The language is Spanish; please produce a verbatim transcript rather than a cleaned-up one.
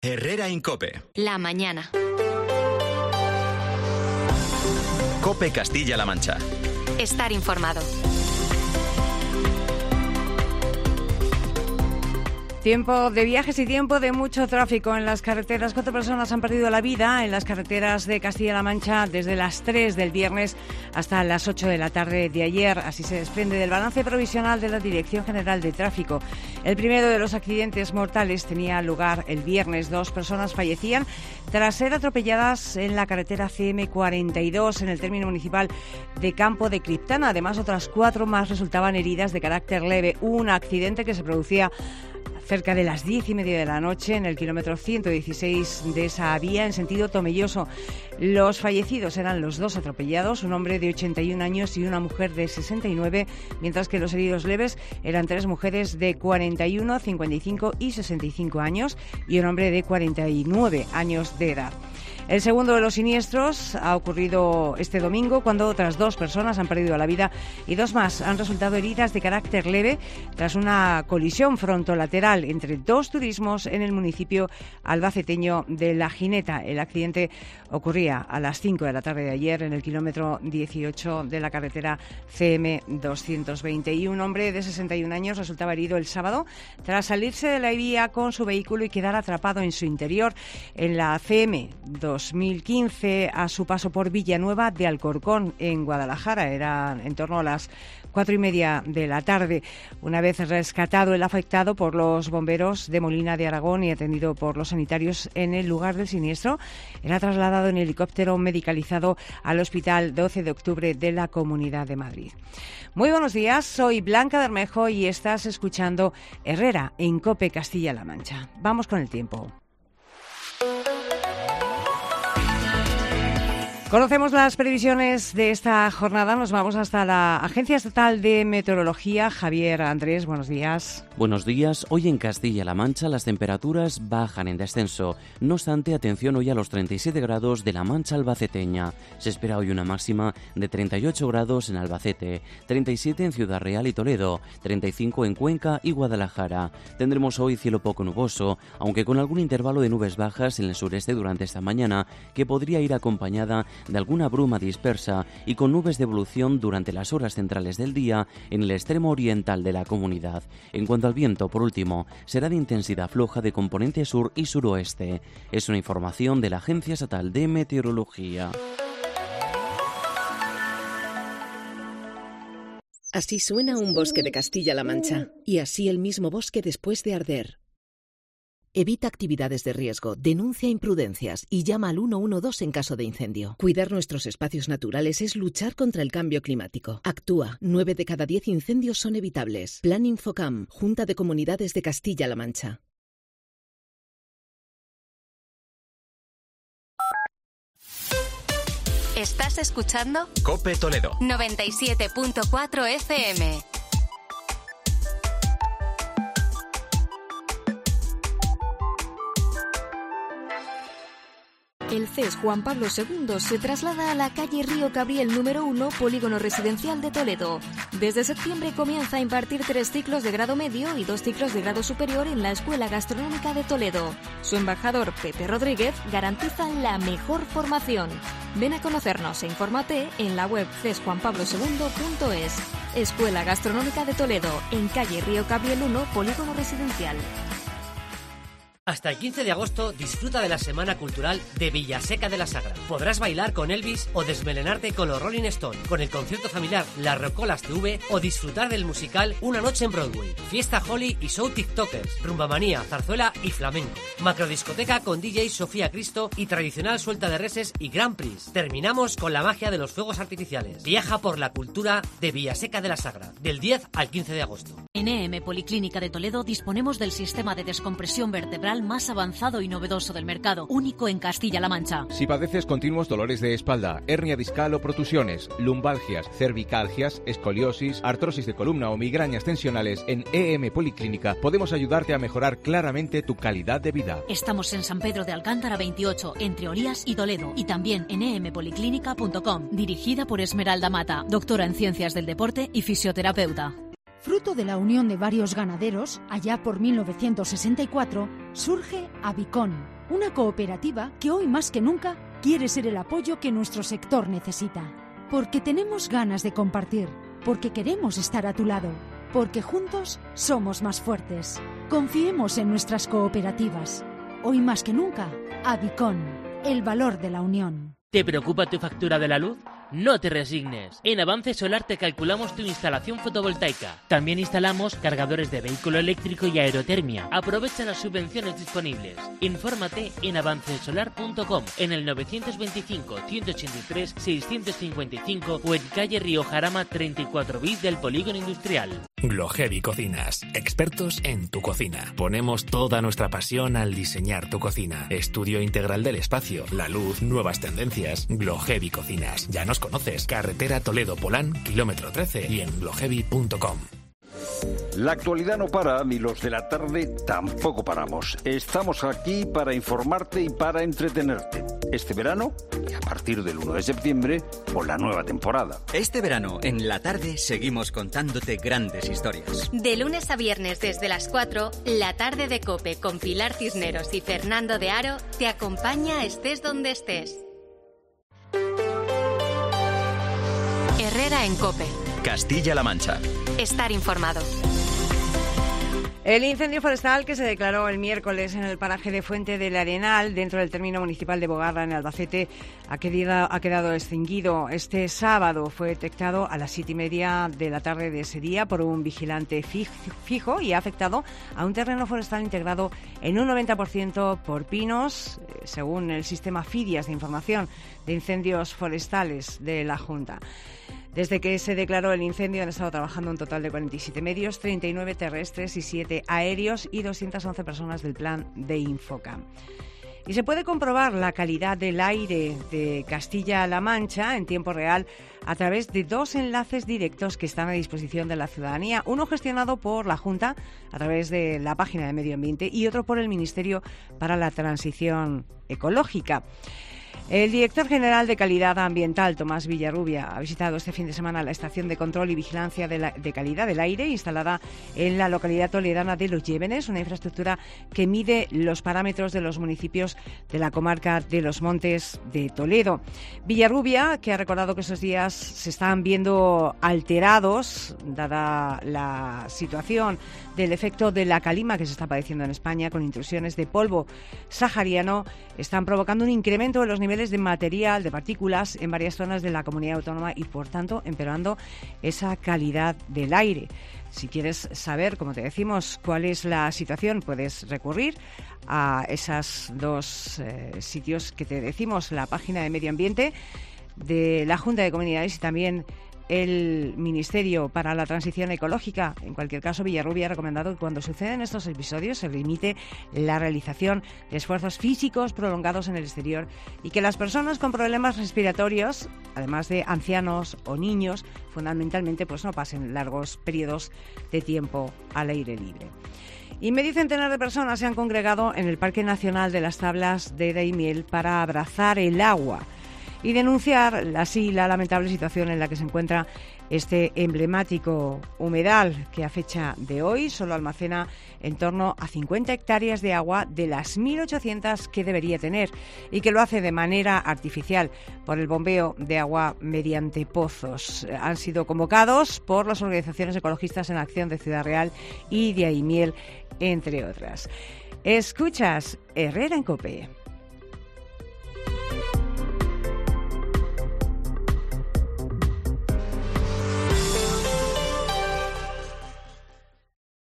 Herrera en COPE. La mañana. COPE Castilla-La Mancha. Estar informado. Tiempo de viajes y tiempo de mucho tráfico en las carreteras. Cuatro personas han perdido la vida en las carreteras de Castilla-La Mancha desde las tres del viernes hasta las ocho de la tarde de ayer. Así se desprende del balance provisional de la Dirección General de Tráfico. El primero de los accidentes mortales tenía lugar el viernes. Dos personas fallecían tras ser atropelladas en la carretera C M cuarenta y dos en el término municipal de Campo de Criptana. Además, otras cuatro más resultaban heridas de carácter leve. Un accidente que se producía cerca de las diez y media de la noche en el kilómetro ciento dieciséis de esa vía en sentido Tomelloso. Los fallecidos eran los dos atropellados, un hombre de ochenta y un años y una mujer de sesenta y nueve, mientras que los heridos leves eran tres mujeres de cuarenta y uno, cincuenta y cinco y sesenta y cinco años y un hombre de cuarenta y nueve años de edad. El segundo de los siniestros ha ocurrido este domingo cuando otras dos personas han perdido la vida y dos más han resultado heridas de carácter leve tras una colisión frontolateral entre dos turismos en el municipio albaceteño de La Gineta. El accidente ocurría a las cinco de la tarde de ayer en el kilómetro dieciocho de la carretera C M doscientos veinte y un hombre de sesenta y un años resultaba herido el sábado tras salirse de la vía con su vehículo y quedar atrapado en su interior en la C M dos mil quince a su paso por Villanueva de Alcorcón en Guadalajara. Era en torno a las cuatro y media de la tarde. Una vez rescatado el afectado por los bomberos de Molina de Aragón y atendido por los sanitarios en el lugar del siniestro, era trasladado en helicóptero medicalizado al Hospital doce de octubre de la Comunidad de Madrid. Muy buenos días, soy Blanca Bermejo y estás escuchando Herrera en COPE Castilla-La Mancha. Vamos con el tiempo. Conocemos las previsiones de esta jornada. Nos vamos hasta la Agencia Estatal de Meteorología. Javier Andrés, buenos días. Buenos días. Hoy en Castilla-La Mancha las temperaturas bajan en descenso. No obstante, atención hoy a los treinta y siete grados de la Mancha albaceteña. Se espera hoy una máxima de treinta y ocho grados en Albacete, treinta y siete en Ciudad Real y Toledo, treinta y cinco en Cuenca y Guadalajara. Tendremos hoy cielo poco nuboso, aunque con algún intervalo de nubes bajas en el sureste durante esta mañana, que podría ir acompañada de alguna bruma dispersa y con nubes de evolución durante las horas centrales del día en el extremo oriental de la comunidad. En cuanto al viento, por último, será de intensidad floja de componente sur y suroeste. Es una información de la Agencia Estatal de Meteorología. Así suena un bosque de Castilla-La Mancha, y así el mismo bosque después de arder. Evita actividades de riesgo, denuncia imprudencias y llama al uno uno dos en caso de incendio. Cuidar nuestros espacios naturales es luchar contra el cambio climático. Actúa. nueve de cada diez incendios son evitables. Plan Infocam, Junta de Comunidades de Castilla-La Mancha. ¿Estás escuchando? COPE Toledo. noventa y siete punto cuatro F M. El C E S Juan Pablo segundo se traslada a la calle Río Cabriel número uno, Polígono Residencial de Toledo. Desde septiembre comienza a impartir tres ciclos de grado medio y dos ciclos de grado superior en la Escuela Gastronómica de Toledo. Su embajador, Pepe Rodríguez, garantiza la mejor formación. Ven a conocernos e infórmate en la web c e s juan pablo segundo punto es. Escuela Gastronómica de Toledo, en calle Río Cabriel uno, Polígono Residencial. Hasta el quince de agosto disfruta de la Semana Cultural de Villaseca de la Sagra. Podrás bailar con Elvis o desmelenarte con los Rolling Stone, con el concierto familiar Las Rocolas T V o disfrutar del musical Una Noche en Broadway. Fiesta Holly y show TikTokers, rumbamanía, zarzuela y flamenco. Macrodiscoteca con D J Sofía Cristo y tradicional suelta de reses y Grand Prix. Terminamos con la magia de los fuegos artificiales. Viaja por la cultura de Villaseca de la Sagra, del diez al quince de agosto. En E M Policlínica de Toledo disponemos del sistema de descompresión vertebral más avanzado y novedoso del mercado, único en Castilla-La Mancha. Si padeces continuos dolores de espalda, hernia discal o protusiones, lumbalgias, cervicalgias, escoliosis, artrosis de columna o migrañas tensionales, en E M Policlínica podemos ayudarte a mejorar claramente tu calidad de vida. Estamos en San Pedro de Alcántara veintiocho, entre Orías y Toledo, y también en e m policlínica punto com, dirigida por Esmeralda Mata, doctora en Ciencias del Deporte y fisioterapeuta. Fruto de la unión de varios ganaderos, allá por mil novecientos sesenta y cuatro, surge Avicon, una cooperativa que hoy más que nunca quiere ser el apoyo que nuestro sector necesita. Porque tenemos ganas de compartir, porque queremos estar a tu lado, porque juntos somos más fuertes. Confiemos en nuestras cooperativas. Hoy más que nunca, Avicon, el valor de la unión. ¿Te preocupa tu factura de la luz? No te resignes. En Avance Solar te calculamos tu instalación fotovoltaica. También instalamos cargadores de vehículo eléctrico y aerotermia. Aprovecha las subvenciones disponibles. Infórmate en avance solar punto com, en el novecientos veinticinco, ciento ochenta y tres, seiscientos cincuenta y cinco o en calle Río Jarama treinta y cuatro bis del Polígono Industrial. Glohevi Cocinas, expertos en tu cocina. Ponemos toda nuestra pasión al diseñar tu cocina. Estudio integral del espacio, la luz, nuevas tendencias. Glohevi Cocinas. Ya nos conoces. Carretera Toledo-Polán, kilómetro trece y en glohevi punto com. La actualidad no para y los de la tarde tampoco paramos. Estamos aquí para informarte y para entretenerte. Este verano y a partir del uno de septiembre con la nueva temporada. Este verano en la tarde seguimos contándote grandes historias. De lunes a viernes desde las cuatro, La Tarde de COPE con Pilar Cisneros y Fernando de Aro te acompaña estés donde estés. Herrera en COPE. Castilla-La Mancha. Estar informado. El incendio forestal que se declaró el miércoles en el paraje de Fuente del Arenal, dentro del término municipal de Bogarra, en Albacete, ha quedado, ha quedado extinguido. Este sábado fue detectado a las siete y media de la tarde de ese día por un vigilante fijo y ha afectado a un terreno forestal integrado en un noventa por ciento por pinos, según el sistema FIDIAS de información de incendios forestales de la Junta. Desde que se declaró el incendio han estado trabajando un total de cuarenta y siete medios, treinta y nueve terrestres y siete aéreos y doscientas once personas del plan de Infocam. Y se puede comprobar la calidad del aire de Castilla-La Mancha en tiempo real a través de dos enlaces directos que están a disposición de la ciudadanía. Uno gestionado por la Junta a través de la página de Medio Ambiente y otro por el Ministerio para la Transición Ecológica. El director general de Calidad Ambiental, Tomás Villarrubia, ha visitado este fin de semana la estación de control y vigilancia de, la, de calidad del aire instalada en la localidad toledana de Los Llévenes, una infraestructura que mide los parámetros de los municipios de la comarca de Los Montes de Toledo. Villarrubia, que ha recordado que esos días se están viendo alterados, dada la situación del efecto de la calima que se está padeciendo en España, con intrusiones de polvo sahariano, están provocando un incremento de los niveles de material, de partículas en varias zonas de la comunidad autónoma y, por tanto, empeorando esa calidad del aire. Si quieres saber, como te decimos, cuál es la situación, puedes recurrir a esos dos eh, sitios que te decimos, la página de Medio Ambiente de la Junta de Comunidades y también el Ministerio para la Transición Ecológica. En cualquier caso, Villarrubia ha recomendado que cuando suceden estos episodios se limite la realización de esfuerzos físicos prolongados en el exterior y que las personas con problemas respiratorios, además de ancianos o niños, fundamentalmente pues no pasen largos periodos de tiempo al aire libre. Y medio centenar de personas se han congregado en el Parque Nacional de las Tablas de Daimiel para abrazar el agua y denunciar así la lamentable situación en la que se encuentra este emblemático humedal que a fecha de hoy solo almacena en torno a cincuenta hectáreas de agua de las mil ochocientas que debería tener y que lo hace de manera artificial por el bombeo de agua mediante pozos. Han sido convocados por las organizaciones ecologistas en acción de Ciudad Real y de Daimiel, entre otras. Escuchas Herrera en COPE.